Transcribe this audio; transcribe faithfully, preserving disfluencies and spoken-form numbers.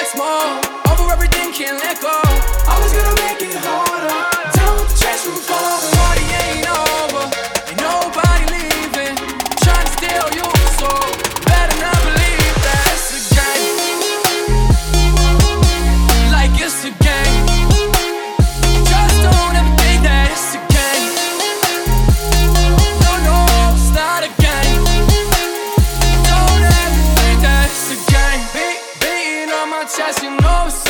next more. Over everything, can't let go. Always gonna make it harder. Down with the trash room floor. The party ain't over, ain't nobody leaving. Trying to steal your soul, better not believe that it's a game. Like it's a game. Just don't ever think that it's a game. No, no, it's not a game. Don't ever think that it's a game. Beat, beating on my chest, you know it's